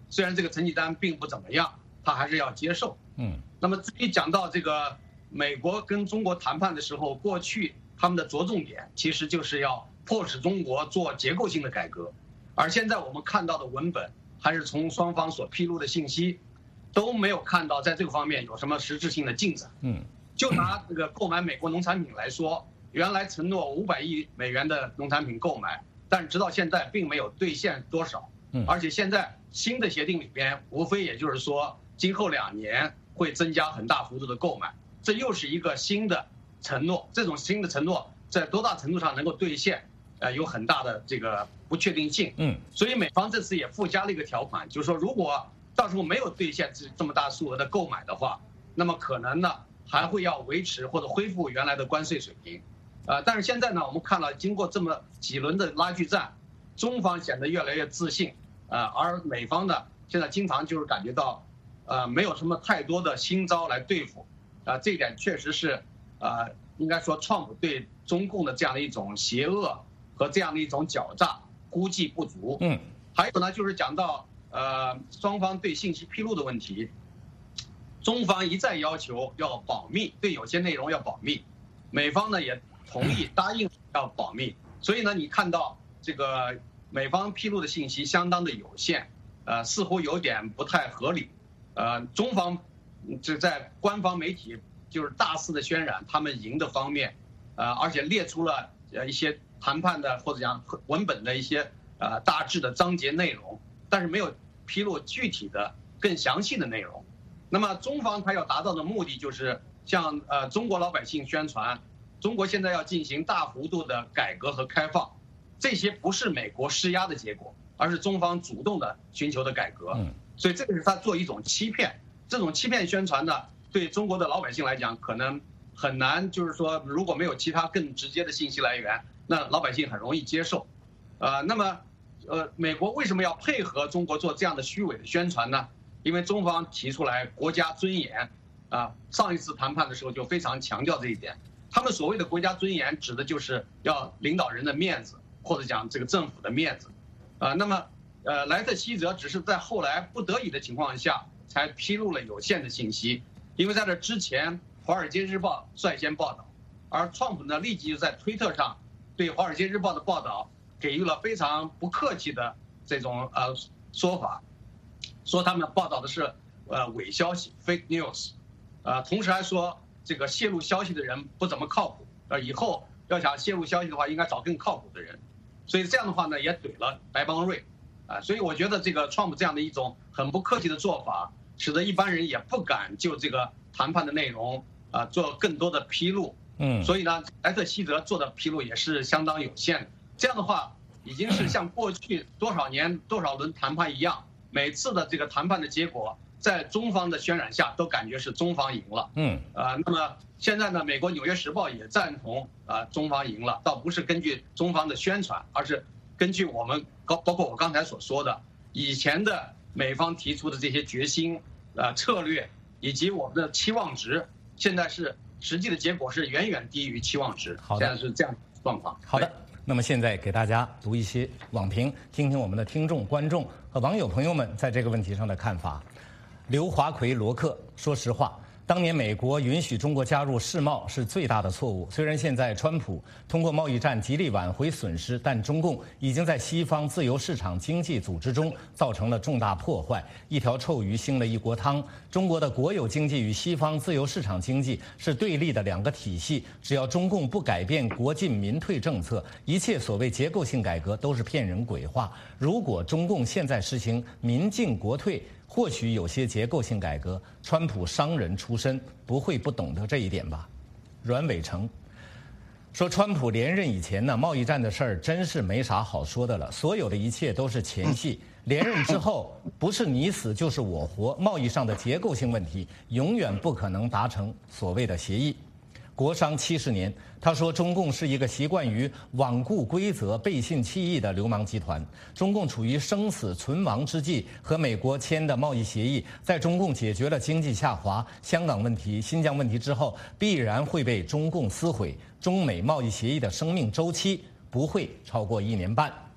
虽然这个成绩单并不怎么样，他还是要接受。 嗯， 那么至于讲到这个美国跟中国谈判的时候，过去他们的着重点其实就是要迫使中国做结构性的改革，而现在我们看到的文本还是从双方所披露的信息，都没有看到在这个方面有什么实质性的进展。 嗯， 就拿这个购买美国农产品来说，原来承诺五百亿美元的农产品购买，但直到现在并没有兑现多少。 嗯， 而且现在新的协定里边，无非也就是说，今后两年会增加很大幅度的购买，这又是一个新的承诺。这种新的承诺在多大程度上能够兑现，呃，有很大的这个不确定性。 嗯， 所以美方这次也附加了一个条款，就是说，如果到时候没有兑现这这么大数额的购买的话，那么可能呢还会要维持或者恢复原来的关税水平。呃，但是现在呢，我们看了经过这么几轮的拉锯战，中方显得越来越自信，呃，而美方呢现在经常就是感觉到，呃，没有什么太多的新招来对付，啊、呃，这一点确实是，呃，应该说川普对中共的这样的一种邪恶和这样的一种狡诈估计不足。 嗯， 还有呢，就是讲到呃双方对信息披露的问题，中方一再要求要保密，对有些内容要保密，美方呢也同意答应要保密，所以呢，你看到这个美方披露的信息相当的有限，呃，似乎有点不太合理，呃，中方就在官方媒体就是大肆的渲染他们赢的方面，呃，而且列出了呃一些谈判的或者讲文本的一些呃大致的章节内容，但是没有披露具体的更详细的内容。那么中方他要达到的目的就是向呃中国老百姓宣传，中国现在要进行大幅度的改革和开放，这些不是美国施压的结果，而是中方主动的寻求的改革。 嗯， 所以这个是他做一种欺骗，这种欺骗宣传呢，对中国的老百姓来讲，可能很难，就是说如果没有其他更直接的信息来源，那老百姓很容易接受。呃，那么，呃，美国为什么要配合中国做这样的虚伪的宣传呢？因为中方提出来国家尊严，啊，上一次谈判的时候就非常强调这一点。他们所谓的国家尊严，指的就是要领导人的面子，或者讲这个政府的面子，啊，那么，呃，莱特希泽只是在后来不得已的情况下才披露了有限的信息，因为在这之前，《华尔街日报》率先报道，而川普呢立即就在推特上对《华尔街日报》的报道给予了非常不客气的这种呃说法，说他们报道的是呃伪消息 （fake news）， 呃，同时还说这个泄露消息的人不怎么靠谱，呃，以后要想泄露消息的话，应该找更靠谱的人。所以这样的话呢，也怼了白邦瑞，啊，所以我觉得这个川普这样的一种很不客气的做法，使得一般人也不敢就这个谈判的内容啊做更多的披露。 嗯， 所以呢，莱特希泽做的披露也是相当有限的。这样的话，已经是像过去多少年多少轮谈判一样，每次的这个谈判的结果，在中方的渲染下，都感觉是中方赢了。 嗯， 啊，那么现在呢，美国《纽约时报》也赞同啊中方赢了，倒不是根据中方的宣传，而是根据我们包包括我刚才所说的以前的美方提出的这些决心、呃策略以及我们的期望值，现在是实际的结果是远远低于期望值。 好的， 现在是这样的状况。 好的，那么现在给大家读一些网评，听听我们的听众、观众和网友朋友们在这个问题上的看法。刘华奎罗克，说实话，当年美国允许中国加入世贸是最大的错误。虽然现在川普通过贸易战极力挽回损失，但中共已经在西方自由市场经济组织中造成了重大破坏，一条臭鱼腥了一锅汤。中国的国有经济与西方自由市场经济是对立的两个体系，只要中共不改变国进民退政策，一切所谓结构性改革都是骗人鬼话。如果中共现在实行民进国退，或许有些结构性改革，川普商人出身不会不懂得这一点吧。阮伟成说，川普连任以前呢，贸易战的事儿真是没啥好说的了，所有的一切都是前戏。连任之后，不是你死就是我活，贸易上的结构性问题永远不可能达成所谓的协议。国商七十年，他说中共是一个习惯于罔顾规则、背信弃义的流氓集团。中共处于生死存亡之际，和美国签的贸易协议，在中共解决了经济下滑、香港问题、新疆问题之后，必然会被中共撕毁。中美贸易协议的生命周期不会超过一年半。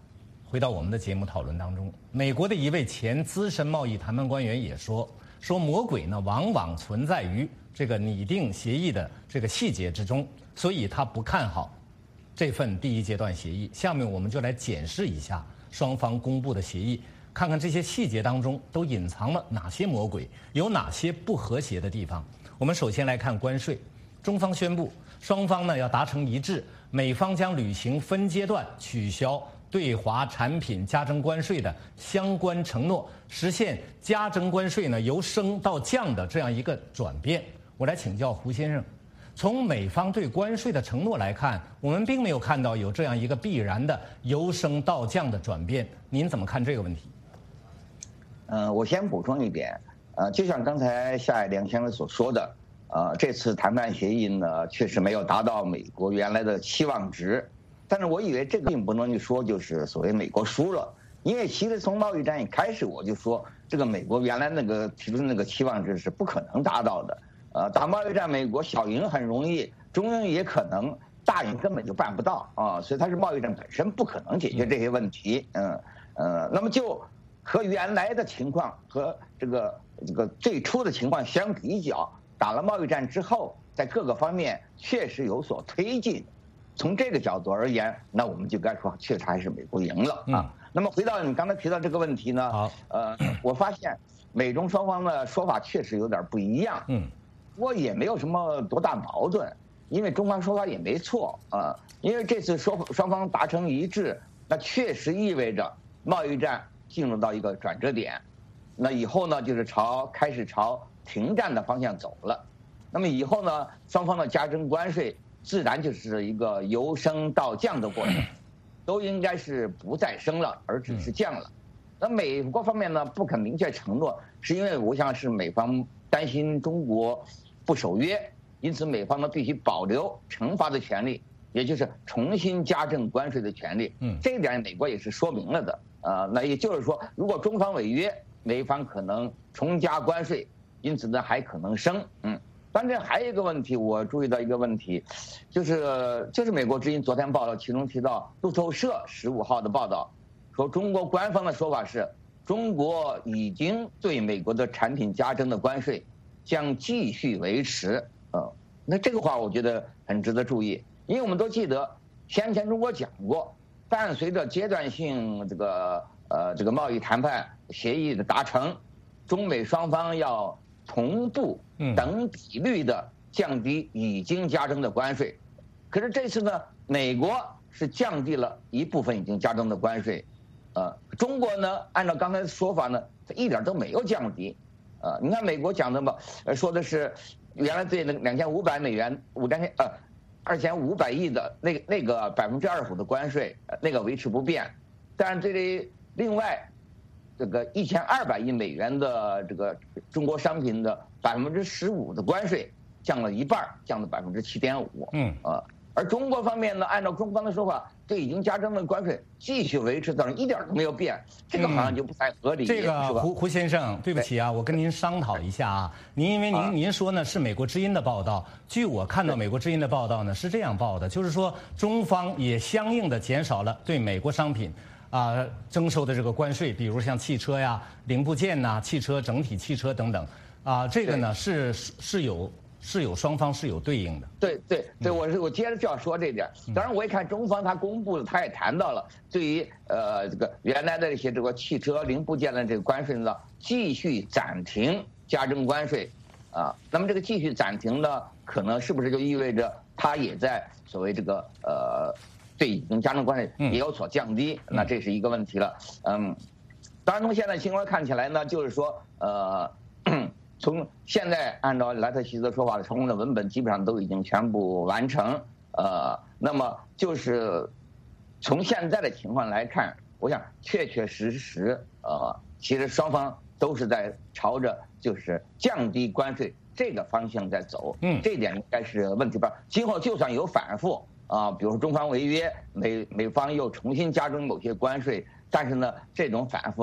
回到我们的节目讨论当中，美国的一位前资深贸易谈判官员也说，说魔鬼呢往往存在于这个拟定协议的这个细节之中，所以他不看好这份第一阶段协议。下面我们就来检视一下双方公布的协议，看看这些细节当中都隐藏了哪些魔鬼，有哪些不和谐的地方。我们首先来看关税，中方宣布双方呢要达成一致，美方将履行分阶段取消对华产品加征关税的相关承诺，实现加征关税呢由升到降的这样一个转变。我来请教胡先生，从美方对关税的承诺来看，我们并没有看到有这样一个必然的由升到降的转变，您怎么看这个问题？ 呃，我先补充一点，呃，就像刚才夏爱良先生所说的，呃，这次谈判协议呢确实没有达到美国原来的期望值。但是我以为这个并不能说就是所谓美国输了，因为其实从贸易战一开始我就说，这个美国原来那个提出的那个期望值是不可能达到的。呃，打贸易战，美国小赢很容易，中赢也可能，大赢根本就办不到啊，所以它是贸易战本身不可能解决这些问题。嗯呃，那么就和原来的情况和这个这个最初的情况相比较，打了贸易战之后，在各个方面确实有所推进。从这个角度而言，那我们就该说，确实还是美国赢了啊。嗯、那么回到你刚才提到这个问题呢，呃，我发现美中双方的说法确实有点不一样。嗯，不过也没有什么多大矛盾，因为中方说法也没错啊。因为这次说双方达成一致，那确实意味着贸易战进入到一个转折点，那以后呢，就是朝开始朝停战的方向走了。那么以后呢，双方的加征关税自然就是一个由升到降的过程，都应该是不再升了，而只是降了。那美国方面呢不肯明确承诺，是因为我想是美方担心中国不守约，因此美方呢必须保留惩罚的权利，也就是重新加征关税的权利。嗯，这一点美国也是说明了的。呃，那也就是说，如果中方违约，美方可能重加关税，因此呢还可能升。嗯。当然还有一个问题，我注意到一个问题，就是就是美国之音昨天报道，其中提到路透社十五号的报道，说中国官方的说法是，中国已经对美国的产品加征的关税将继续维持。呃，那这个话我觉得很值得注意，因为我们都记得先前中国讲过，伴随着阶段性这个呃这个贸易谈判协议的达成，中美双方要同步等比率的降低已经加征的关税，可是这次呢，美国是降低了一部分已经加征的关税，呃，中国呢，按照刚才的说法呢，它一点都没有降低，呃，你看美国讲的嘛，呃，说的是原来对那两千五百美元五千呃二千五百亿的那个那个百分之二十五的关税，那个维持不变，但是这里另外。这个一千二百亿美元的这个中国商品的百分之十五的关税降了一半，降到百分之七点五。嗯啊，而中国方面呢，按照中方的说法，对已经加征的关税继续维持，等于一点都没有变，这个好像就不太合理。 嗯、这个胡胡先生，对不起啊，我跟您商讨一下啊。您因为您、啊、您说呢是美国之音的报道，据我看到美国之音的报道呢是这样报的，就是说中方也相应的减少了对美国商品。啊，征收的这个关税，比如像汽车呀、零部件呐、汽车整体汽车等等，啊，这个呢是是有是有双方是有对应的。 对对对，我是我接着就要说这点。当然，我一看中方他公布的，他也谈到了对于呃这个原来的这些这个汽车零部件的这个关税呢，继续暂停加征关税，啊，那么这个继续暂停呢，可能是不是就意味着他也在所谓这个呃。对已经加征关税也有所降低，嗯、那这是一个问题了。嗯，当然从现在情况看起来呢，就是说，呃，从现在按照莱特希泽说法的成功的文本基本上都已经全部完成。呃，那么就是从现在的情况来看，我想确确实实，呃，其实双方都是在朝着就是降低关税这个方向在走。嗯，这点应该是问题不大。今后就算有反复。啊，比如说中方违约，美美方又重新加征某些关税，但是呢，这种反复呢，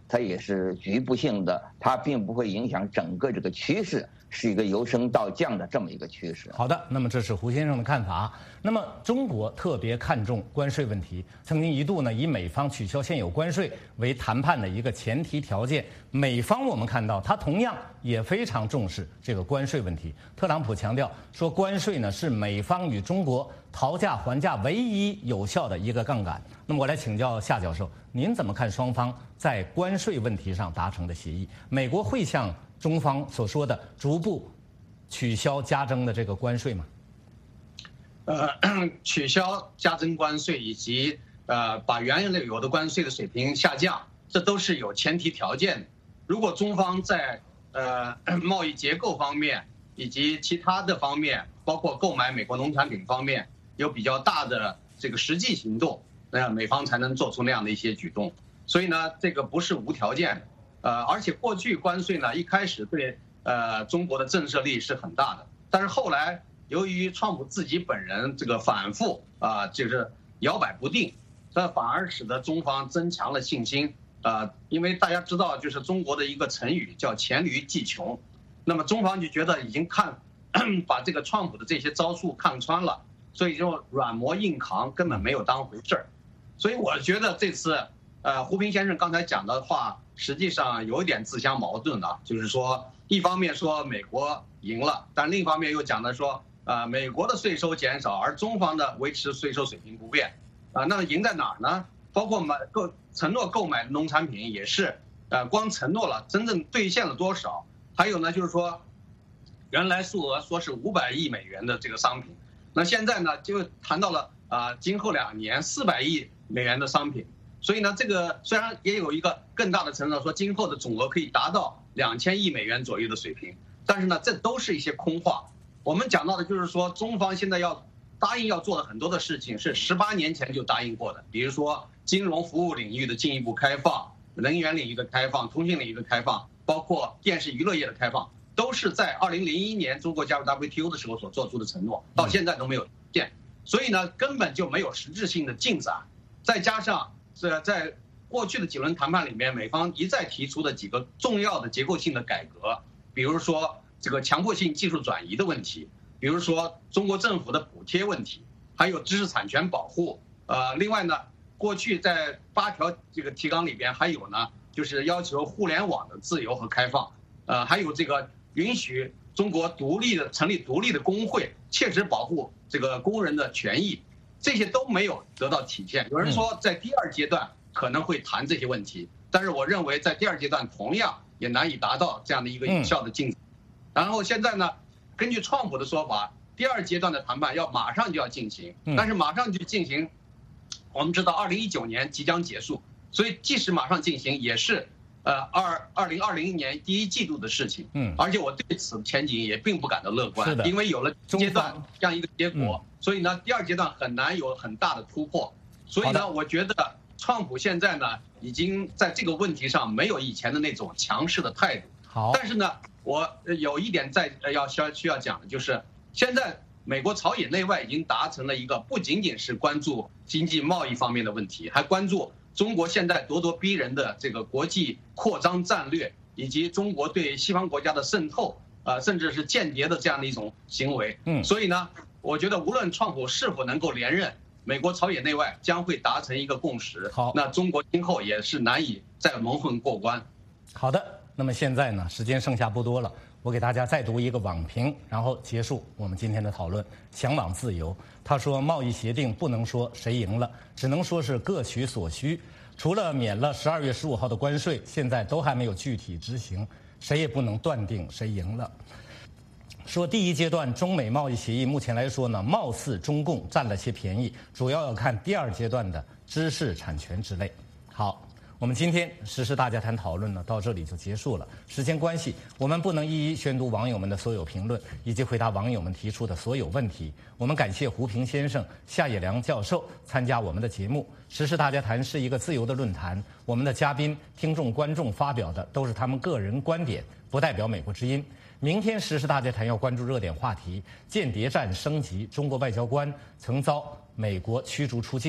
它也是局部性的，它并不会影响整个这个趋势，是一个由升到降的这么一个趋势。 好的，那么这是胡先生的看法。那么中国特别看重关税问题，曾经一度呢以美方取消现有关税为谈判的一个前提条件。美方我们看到，他同样也非常重视这个关税问题。特朗普强调说，关税呢是美方与中国讨价还价唯一有效的一个杠杆。那么我来请教夏教授，您怎么看双方在关税问题上达成的协议？美国会像中方所说的逐步取消加征的这个关税吗？ 呃，取消加征关税以及呃把原来有的关税的水平下降，这都是有前提条件的。如果中方在呃贸易结构方面以及其他的方面，包括购买美国农产品方面有比较大的这个实际行动，那美方才能做出那样的一些举动。所以呢，这个不是无条件的。呃，而且过去关税呢，一开始对呃中国的震慑力是很大的，但是后来由于川普自己本人这个反复啊、呃，就是摇摆不定，这反而使得中方增强了信心啊、呃。因为大家知道，就是中国的一个成语叫黔驴技穷，那么中方就觉得已经看把这个川普的这些招数看穿了，所以就软磨硬扛，根本没有当回事儿。所以我觉得这次呃胡平先生刚才讲的话，实际上有一点自相矛盾的，就是说一方面说美国赢了，但另一方面又讲的说，呃，美国的税收减少，而中方的维持税收水平不变，啊、呃，那么赢在哪儿呢？包括买购承诺购买农产品也是，呃，光承诺了，真正兑现了多少？还有呢，就是说，原来数额说是五百亿美元的这个商品，那现在呢就谈到了啊、呃，今后两年四百亿美元的商品。所以呢，这个虽然也有一个更大的承诺，说今后的总额可以达到两千亿美元左右的水平，但是呢，这都是一些空话。我们讲到的就是说，中方现在要答应要做的很多的事情是十八年前就答应过的，比如说金融服务领域的进一步开放、能源领域的开放、通信领域的开放，包括电视娱乐业的开放，都是在二零零一年中国加入 W T O 的时候所做出的承诺，到现在都没有实现，所以呢，根本就没有实质性的进展。再加上这在过去的几轮谈判里面，美方一再提出的几个重要的结构性的改革，比如说这个强迫性技术转移的问题，比如说中国政府的补贴问题，还有知识产权保护。呃，另外呢，过去在八条这个提纲里边还有呢，就是要求互联网的自由和开放，呃，还有这个允许中国独立的成立独立的工会，切实保护这个工人的权益，这些都没有得到体现。有人说在第二阶段可能会谈这些问题，但是我认为在第二阶段同样也难以达到这样的一个有效的进展。然后现在呢，根据川普的说法，第二阶段的谈判要马上就要进行，但是马上就进行，我们知道二零一九年即将结束，所以即使马上进行，也是呃二二零二零年第一季度的事情。嗯，而且我对此前景也并不感到乐观，因为有了阶段这样一个结果，所以呢，第二阶段很难有很大的突破。所以呢，我觉得川普现在呢，已经在这个问题上没有以前的那种强势的态度。 好， 但是呢，我有一点在要需要需要讲的就是，现在美国朝野内外已经达成了一个不仅仅是关注经济贸易方面的问题，还关注中国现在咄咄逼人的这个国际扩张战略，以及中国对西方国家的渗透，呃，甚至是间谍的这样的一种行为。嗯，所以呢，我觉得无论川普是否能够连任，美国朝野内外将会达成一个共识。好，那中国今后也是难以再蒙混过关。 好的。那么现在呢，时间剩下不多了，我给大家再读一个网评，然后结束我们今天的讨论。向往自由，他说贸易协定不能说谁赢了，只能说是各取所需。除了免了十二月十五号的关税，现在都还没有具体执行，谁也不能断定谁赢了。说第一阶段中美贸易协议目前来说呢，貌似中共占了些便宜，主要要看第二阶段的知识产权之类。好。我们今天时事大家谈讨论呢，到这里就结束了。时间关系，我们不能一一宣读网友们的所有评论，以及回答网友们提出的所有问题。我们感谢胡平先生、夏野良教授参加我们的节目。时事大家谈是一个自由的论坛，我们的嘉宾、听众、观众发表的都是他们个人观点，不代表美国之音。明天时事大家谈要关注热点话题：间谍战升级，中国外交官曾遭美国驱逐出境。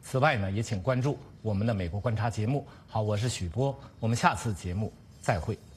此外呢，也请关注我们的美国观察节目。好，我是许波，我们下次节目再会。